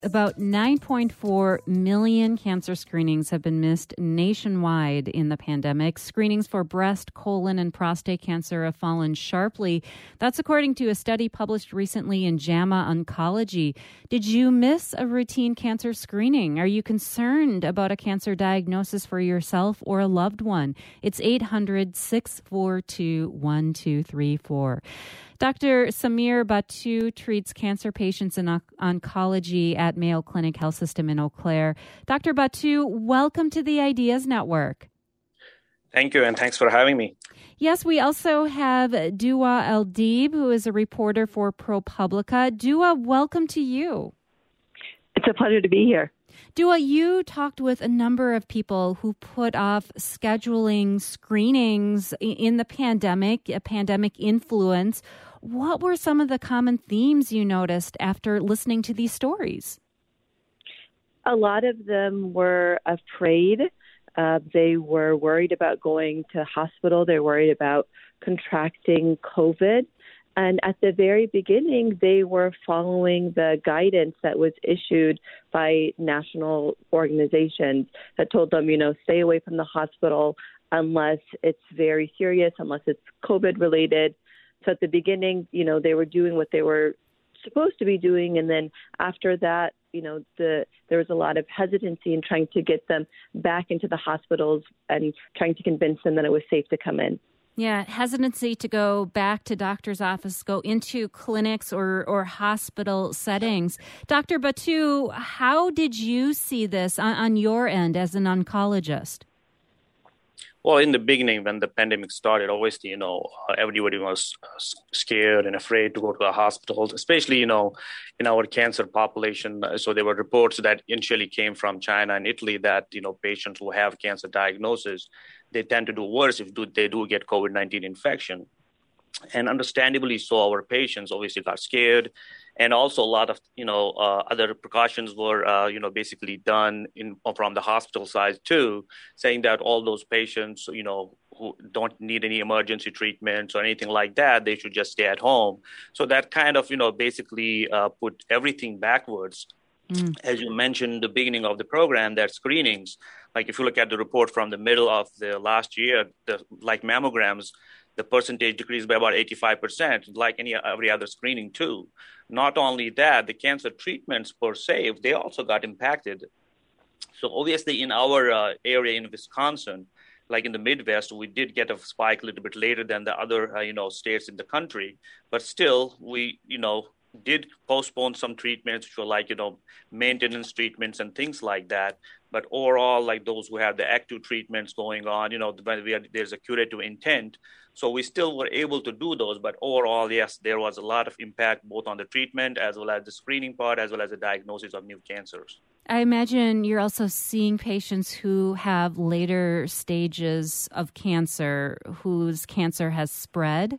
About 9.4 million cancer screenings have been missed nationwide in the pandemic. Screenings for breast, colon, and prostate cancer have fallen sharply. That's according to a study published recently in JAMA Oncology. Did you miss a routine cancer screening? Are you concerned about a cancer diagnosis for yourself or a loved one? It's 800-642-1234. Dr. Samir Batu treats cancer patients in oncology at Mayo Clinic Health System in Eau Claire. Dr. Batu, welcome to the Ideas Network. Thank you, and thanks for having me. Yes, we also have Dua El-Deeb, who is a reporter for ProPublica. Dua, welcome to you. It's a pleasure to be here. Dua, you talked with a number of people who put off scheduling screenings in the pandemic, a pandemic influence. What were some of the common themes you noticed after listening to these stories? A lot of them were afraid. They were worried about going to hospital. They're worried about contracting COVID. And at the very beginning, they were following the guidance that was issued by national organizations that told them, stay away from the hospital unless it's very serious, unless it's COVID related. So at the beginning, they were doing what they were supposed to be doing. And then after that, there was a lot of hesitancy in trying to get them back into the hospitals and trying to convince them that it was safe to come in. Yeah, hesitancy to go back to doctor's office, go into clinics or hospital settings. Dr. Batu, how did you see this on your end as an oncologist? Well, in the beginning, when the pandemic started, obviously, everybody was scared and afraid to go to the hospitals, especially, in our cancer population. So there were reports that initially came from China and Italy that, patients who have cancer diagnosis, they tend to do worse if they do get COVID-19 infection. And understandably so, our patients obviously got scared. And also a lot of, other precautions were, basically done from the hospital side too, saying that all those patients, who don't need any emergency treatments or anything like that, they should just stay at home. So that kind of, basically put everything backwards. As you mentioned in the beginning of the program, that screenings, like if you look at the report from the middle of the last year, like mammograms, the percentage decreased by about 85%, like every other screening too. Not only that, the cancer treatments per se, they also got impacted. So obviously in our area in Wisconsin, like in the Midwest, we did get a spike a little bit later than the other, states in the country. But still, we, did postpone some treatments, which were like, maintenance treatments and things like that. But overall, like those who have the active treatments going on, there's a curative intent. So we still were able to do those. But overall, yes, there was a lot of impact both on the treatment as well as the screening part, as well as the diagnosis of new cancers. I imagine you're also seeing patients who have later stages of cancer, whose cancer has spread.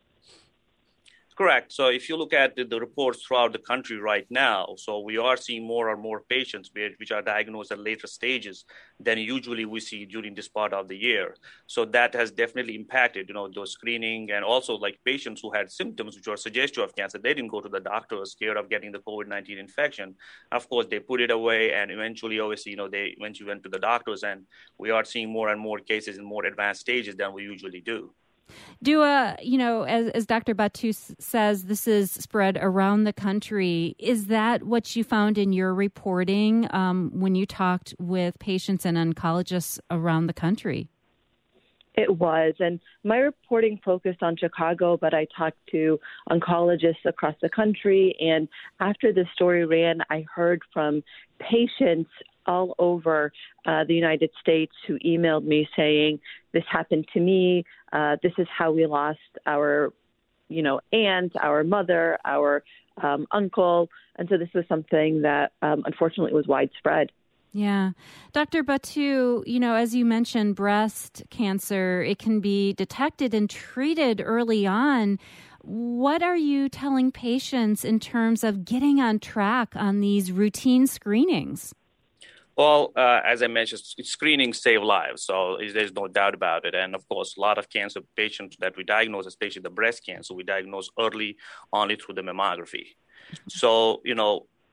Correct. So if you look at the reports throughout the country right now, so we are seeing more and more patients which are diagnosed at later stages than usually we see during this part of the year. So that has definitely impacted, those screening, and also like patients who had symptoms which were suggestive of cancer. They didn't go to the doctor, scared of getting the COVID-19 infection. Of course, they put it away, and eventually, obviously, they eventually went to the doctors, and we are seeing more and more cases in more advanced stages than we usually do. Dua, as Dr. Batu says, this is spread around the country. Is that what you found in your reporting when you talked with patients and oncologists around the country? It was. And my reporting focused on Chicago, but I talked to oncologists across the country. And after the story ran, I heard from patients all over the United States who emailed me saying, this happened to me. This is how we lost our, aunt, our mother, our uncle. And so this was something that unfortunately was widespread. Yeah. Dr. Batu, as you mentioned, breast cancer, it can be detected and treated early on. What are you telling patients in terms of getting on track on these routine screenings? Well, as I mentioned, screenings save lives, so there's no doubt about it. And of course, a lot of cancer patients that we diagnose, especially the breast cancer, we diagnose early only through the mammography. So,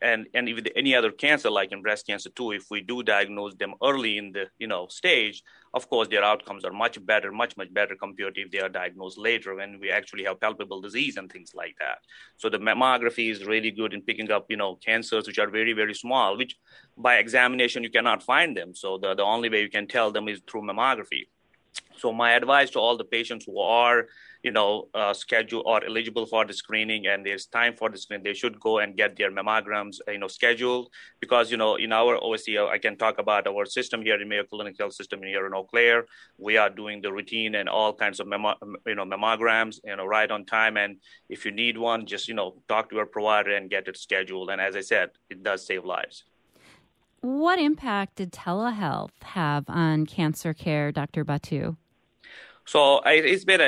and with any other cancer, like in breast cancer too, if we do diagnose them early in the stage, of course their outcomes are much better, much better compared to if they are diagnosed later when we actually have palpable disease and things like that. So the mammography is really good in picking up cancers which are very, very small, which by examination you cannot find them. So the only way you can tell them is through mammography. So my advice to all the patients who are, scheduled or eligible for the screening and there's time for the screening, they should go and get their mammograms, scheduled, because, in our OSC, I can talk about our system here in Mayo Clinic Health System here in Eau Claire. We are doing the routine and all kinds of, mammograms, right on time. And if you need one, just, talk to your provider and get it scheduled. And as I said, it does save lives. What impact did telehealth have on cancer care, Dr. Batu? So it's been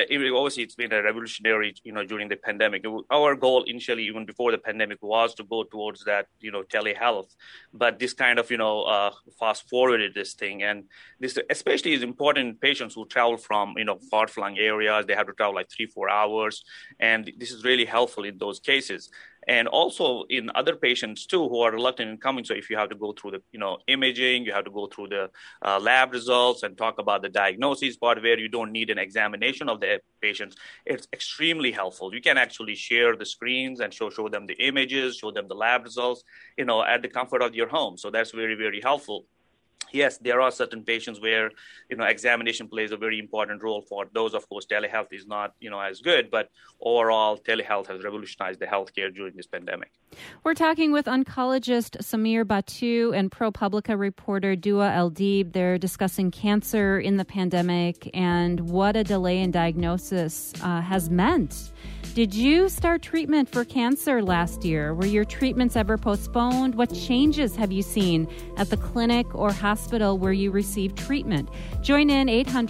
a revolutionary, during the pandemic. Our goal initially, even before the pandemic, was to go towards that, telehealth. But this kind of, fast forwarded this thing. And this especially is important in patients who travel from, far-flung areas. They have to travel like 3-4 hours. And this is really helpful in those cases. And also in other patients too who are reluctant in coming. So if you have to go through the imaging, you have to go through the lab results and talk about the diagnosis part where you don't need an examination of the patients. It's extremely helpful. You can actually share the screens and show them the images, show them the lab results, at the comfort of your home. So that's very, very helpful. Yes, there are certain patients where, examination plays a very important role. For those, of course, telehealth is not, as good, but overall, telehealth has revolutionized the healthcare during this pandemic. We're talking with oncologist Samir Batu and ProPublica reporter Dua Eldib. They're discussing cancer in the pandemic and what a delay in diagnosis has meant. Did you start treatment for cancer last year? Were your treatments ever postponed? What changes have you seen at the clinic or hospital where you received treatment? Join in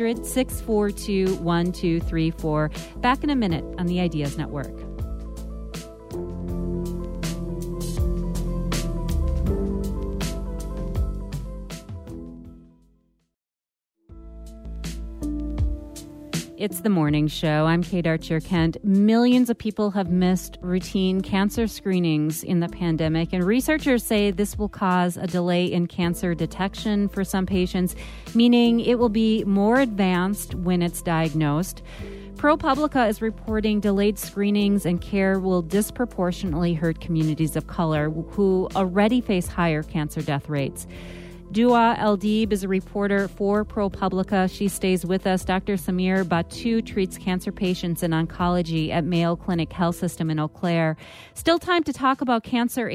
800-642-1234. Back in a minute on the Ideas Network. It's the morning show. I'm Kate Archer-Kent. Millions of people have missed routine cancer screenings in the pandemic, and researchers say this will cause a delay in cancer detection for some patients, meaning it will be more advanced when it's diagnosed. ProPublica is reporting delayed screenings and care will disproportionately hurt communities of color who already face higher cancer death rates. Dua Eldib is a reporter for ProPublica. She stays with us. Dr. Samir Batu treats cancer patients in oncology at Mayo Clinic Health System in Eau Claire. Still time to talk about cancer,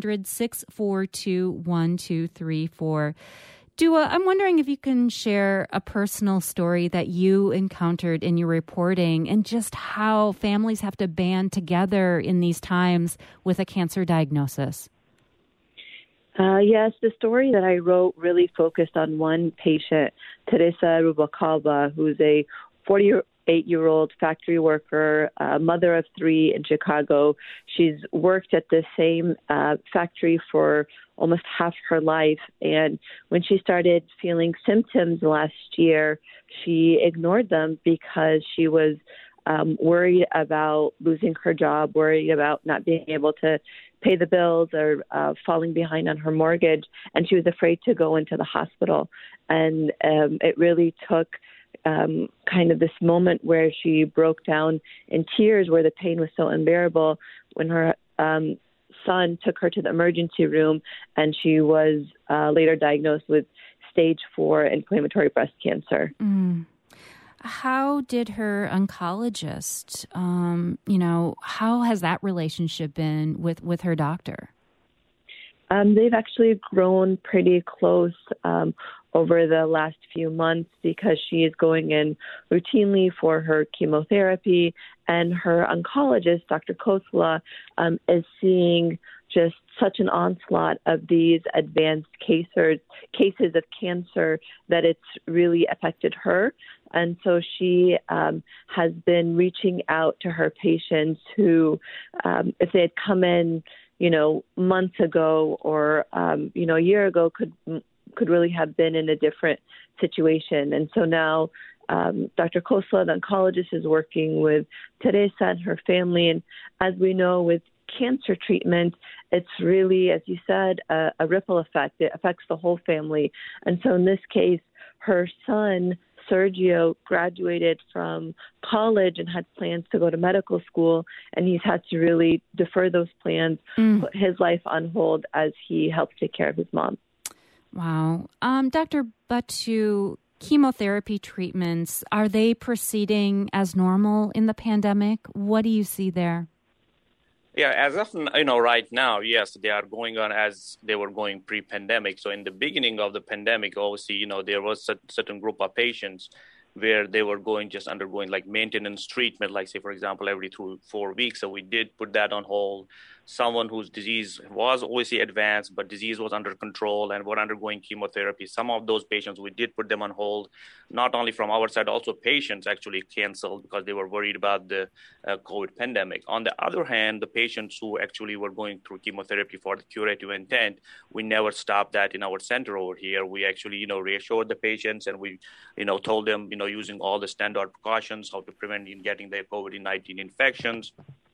800-642-1234. Dua, I'm wondering if you can share a personal story that you encountered in your reporting and just how families have to band together in these times with a cancer diagnosis. Yes, the story that I wrote really focused on one patient, Teresa Rubalcaba, who's a 48-year-old factory worker, mother of 3 in Chicago. She's worked at the same factory for almost half her life. And when she started feeling symptoms last year, she ignored them because she was worried about losing her job, worried about not being able to pay the bills or falling behind on her mortgage. And she was afraid to go into the hospital. And it really took kind of this moment where she broke down in tears, where the pain was so unbearable, when her son took her to the emergency room, and she was later diagnosed with stage 4 inflammatory breast cancer. How did her oncologist, how has that relationship been with her doctor? They've actually grown pretty close over the last few months because she is going in routinely for her chemotherapy, and her oncologist, Dr. Khosla, is seeing just such an onslaught of these advanced cases of cancer that it's really affected her. And so she has been reaching out to her patients who, if they had come in, months ago or, a year ago, could really have been in a different situation. And so now Dr. Khosla, the oncologist, is working with Teresa and her family. And as we know, with cancer treatment, it's really, as you said, a ripple effect. It affects the whole family. And so in this case, her son, Sergio, graduated from college and had plans to go to medical school, and he's had to really defer those plans, put his life on hold as he helps take care of his mom. Wow. Dr. Buttu, chemotherapy treatments, are they proceeding as normal in the pandemic? What do you see there? Yeah, as of right now, yes, they are going on as they were going pre-pandemic. So in the beginning of the pandemic, obviously, there was a certain group of patients where they were undergoing like maintenance treatment, like say, for example, every 4 weeks. So we did put that on hold. Someone whose disease was obviously advanced, but disease was under control and were undergoing chemotherapy. Some of those patients, we did put them on hold, not only from our side, also patients actually canceled because they were worried about the COVID pandemic. On the other hand, the patients who actually were going through chemotherapy for the curative intent, we never stopped that in our center over here. We actually, reassured the patients and we, told them, using all the standard precautions, how to prevent getting the COVID-19 infections.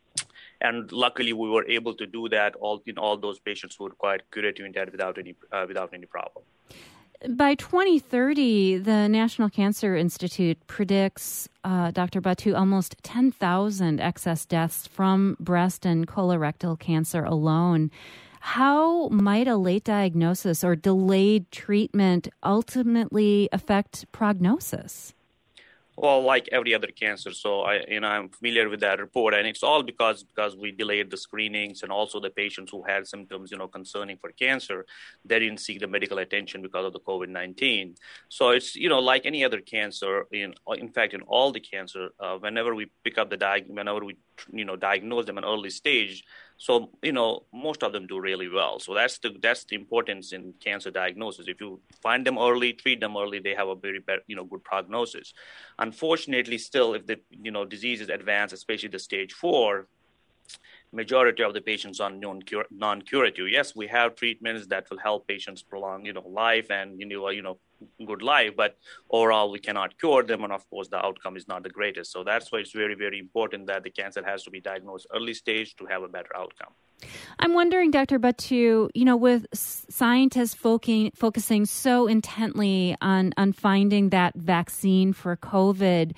And luckily, we were able to do that in all those patients who required curative intent without any problem. By 2030, the National Cancer Institute predicts, Dr. Buttu, almost 10,000 excess deaths from breast and colorectal cancer alone. How might a late diagnosis or delayed treatment ultimately affect prognosis? Well, like every other cancer, so I'm familiar with that report, and it's all because we delayed the screenings, and also the patients who had symptoms, concerning for cancer, they didn't seek the medical attention because of the COVID-19. So it's like any other cancer. In fact, in all the cancer, whenever we pick up whenever we diagnose them at an early stage, so most of them do really well. So that's the importance in cancer diagnosis. If you find them early, treat them early, they have a very good prognosis. Unfortunately, still, if the disease is advanced, especially the stage 4, majority of the patients are non-curative. Yes, we have treatments that will help patients prolong life and good life, but overall we cannot cure them, and of course the outcome is not the greatest. So that's why it's very, very important that the cancer has to be diagnosed early stage to have a better outcome. I'm wondering, Dr. Buttu, with scientists focusing so intently on finding that vaccine for COVID,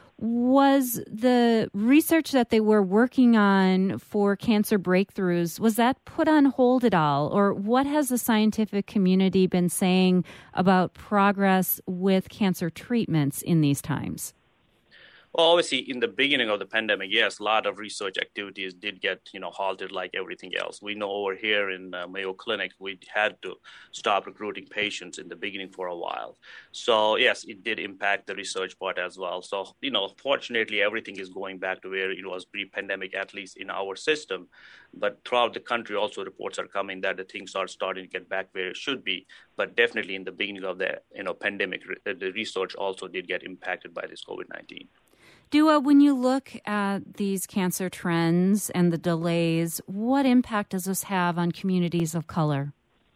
was the research that they were working on for cancer breakthroughs, was that put on hold at all? Or what has the scientific community been saying about progress with cancer treatments in these times? Well, obviously, in the beginning of the pandemic, yes, a lot of research activities did get, halted like everything else. We know over here in Mayo Clinic, we had to stop recruiting patients in the beginning for a while. So, yes, it did impact the research part as well. So, fortunately, everything is going back to where it was pre-pandemic, at least in our system. But throughout the country, also reports are coming that the things are starting to get back where it should be. But definitely in the beginning of the pandemic, the research also did get impacted by this COVID-19. Dua, when you look at these cancer trends and the delays, what impact does this have on communities of color?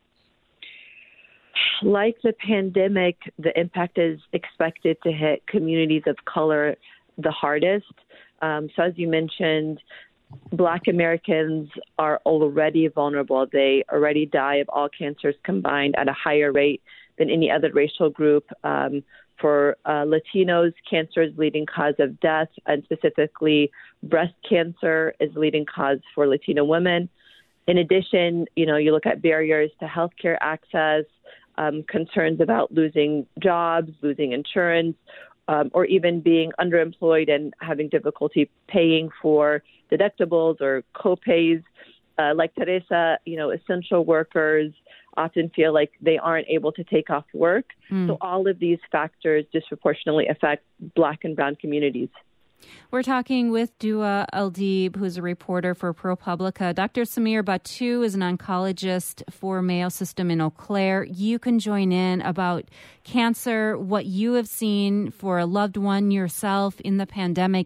Like the pandemic, the impact is expected to hit communities of color the hardest. So as you mentioned, Black Americans are already vulnerable. They already die of all cancers combined at a higher rate than any other racial group. For Latinos, cancer is leading cause of death, and specifically breast cancer is leading cause for Latino women. In addition, you look at barriers to healthcare access, concerns about losing jobs, losing insurance, or even being underemployed and having difficulty paying for deductibles or co-pays. Like Teresa, essential workers often feel like they aren't able to take off work. So all of these factors disproportionately affect Black and Brown communities. We're talking with Dua Eldeeb, who's a reporter for ProPublica. Dr. Samir Buttu is an oncologist for Mayo System in Eau Claire. You can join in about cancer, what you have seen for a loved one yourself in the pandemic,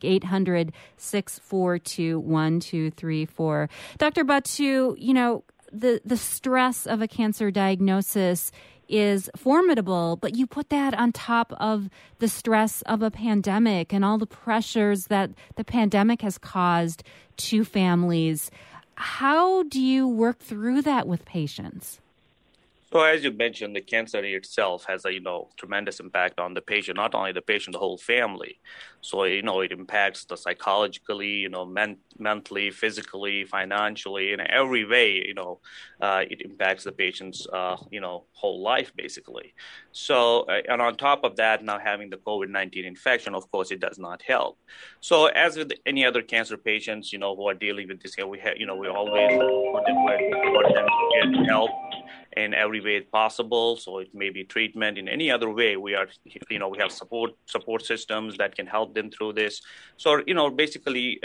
800-642-1234. Dr. Buttu, the stress of a cancer diagnosis is formidable, but you put that on top of the stress of a pandemic and all the pressures that the pandemic has caused to families. How do you work through that with patients? So as you mentioned, the cancer itself has a, tremendous impact on the patient, not only the patient, the whole family. So, it impacts the psychologically, mentally, physically, financially, in every way, it impacts the patient's, whole life, basically. So, and on top of that, now having the COVID-19 infection, of course, it does not help. So as with any other cancer patients, who are dealing with this, we always want them to get help in every way possible. So it may be treatment in any other way. We have support systems that can help them through this. So, basically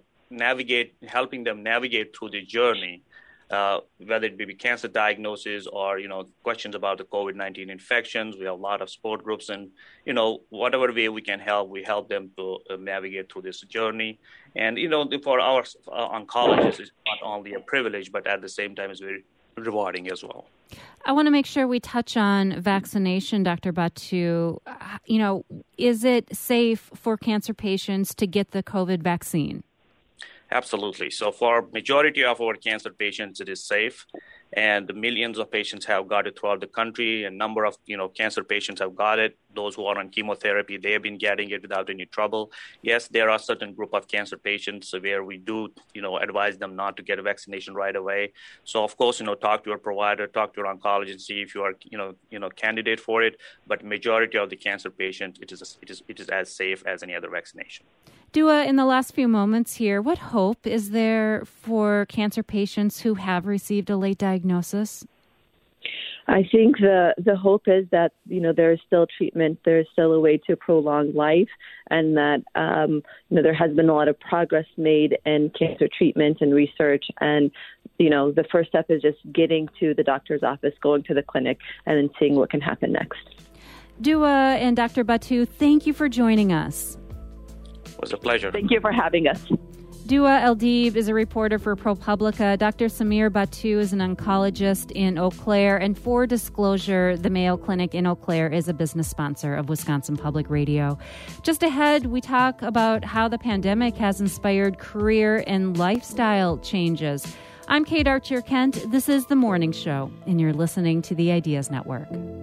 helping them navigate through the journey, whether it be cancer diagnosis or, questions about the COVID-19 infections. We have a lot of support groups, and, whatever way we can help, we help them to navigate through this journey. And, for our oncologists, it's not only a privilege, but at the same time, it's very rewarding as well. I want to make sure we touch on vaccination, Dr. Bhattu. Is it safe for cancer patients to get the COVID vaccine? Absolutely. So for majority of our cancer patients, it is safe. And millions of patients have got it throughout the country. A number of, cancer patients have got it. Those who are on chemotherapy, they have been getting it without any trouble. Yes, there are a certain group of cancer patients where we do, advise them not to get a vaccination right away. So, of course, talk to your provider, talk to your oncologist, see if you are, candidate for it. But majority of the cancer patients, it is as safe as any other vaccination. Dua, in the last few moments here, what hope is there for cancer patients who have received a late diagnosis? I think the hope is that, there is still treatment, there is still a way to prolong life, and that, there has been a lot of progress made in cancer treatment and research. And, the first step is just getting to the doctor's office, going to the clinic, and then seeing what can happen next. Dua and Dr. Bhattu, thank you for joining us. It was a pleasure. Thank you for having us. Dua Eldib is a reporter for ProPublica. Dr. Samir Bhattu is an oncologist in Eau Claire. And for disclosure, the Mayo Clinic in Eau Claire is a business sponsor of Wisconsin Public Radio. Just ahead, we talk about how the pandemic has inspired career and lifestyle changes. I'm Kate Archer-Kent. This is The Morning Show, and you're listening to the Ideas Network.